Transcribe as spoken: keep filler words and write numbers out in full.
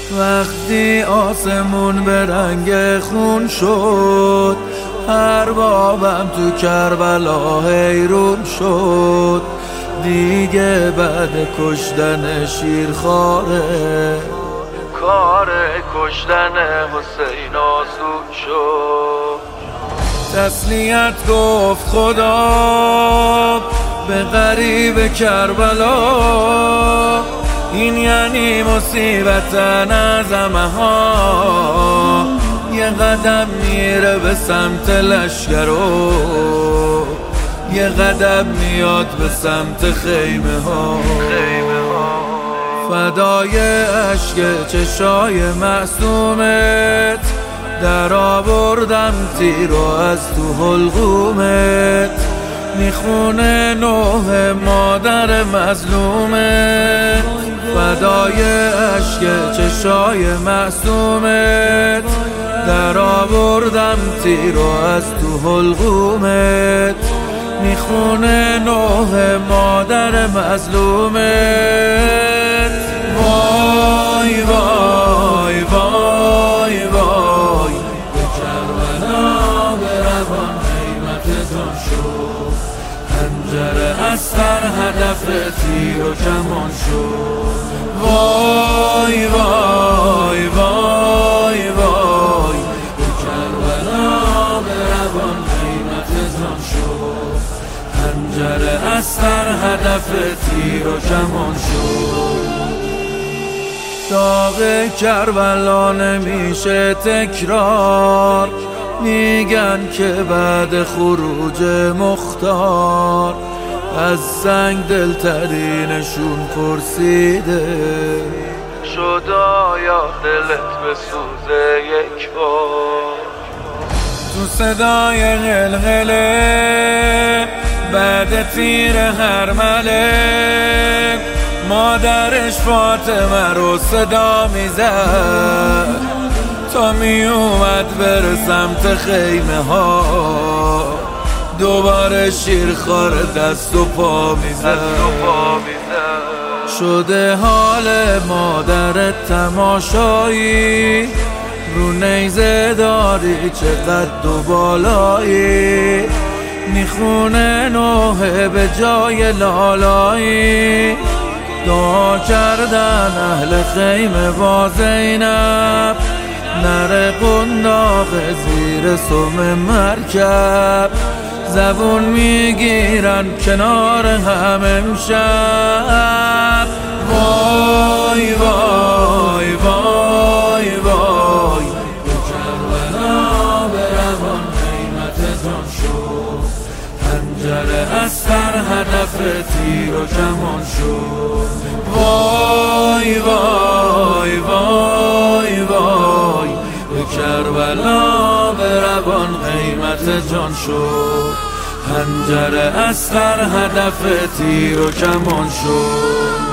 وقتی آسمون به رنگ خون شد، اربابم تو کربلا حیرون شد. دیگه بعد کشتن شیرخواره، کار کشتن حسین آسون شد. تسلیت گفت خدا به غریب کربلا، این یعنی مصیبت نظمه ها. یه قدم میره به سمت لشکرو، یه قدم میاد به سمت خیمه ها. فدای عشق چشای معصومت، در آوردم تیرو از تو حلقومت. میخونه نوح مادر مظلومت، فدای عشق چشای معصومت. در آوردم تیرو از تو حلقومت. میخونه نوح مادر مظلومت. وای وای وای وای، به کربلا به روان قیمتتون شد. خنجر اسقر هدف تیر و کمان شد. وای وای وای وای، به کربلا به روان قیمتتون شد. خنجر اسقر هدف تیر و کمان شد. داغ کربلا نمیشه تکرار، میگن که بعد خروج مختار از سنگ دلترینشون پرسیده شد آیا دلت بسوزه یک بار. تو صدای غلغله بعد تیر هرمله، مادرش فاطمه رو صدا میزد تا می اومد بره سمت خیمه ها. دوباره شیرخوار دست و پا میزد. شده حال مادر تماشایی، رو نیزه داری چه قد و بالایی. میخونه نوحه به جای لالایی، دعا کردن اهل خیمه با زینب. نره قنداق زیر سم مرکب، زبون میگیرن کنار هم امشب. وای وای وای وای، به کربلا به روان قیمتتون شد. خنجر اسقر هدف تیر و کمان شد. وای وای وای وای، به کربلا به روان قیمت جان شد. خنجر اسقر هدف تیر و کمان شد.